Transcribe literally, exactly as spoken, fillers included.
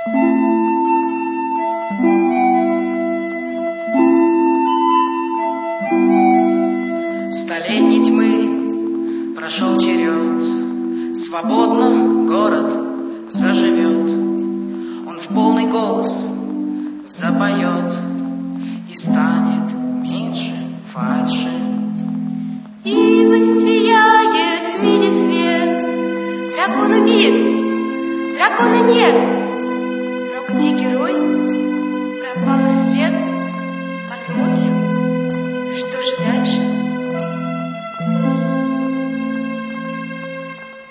Столетней тьмы прошел черед, свободно город заживет. Он в полный голос запоет, и станет меньше фальши. И засияет в мире свет. Дракон убит, дракона нет. Но где герой? Пропала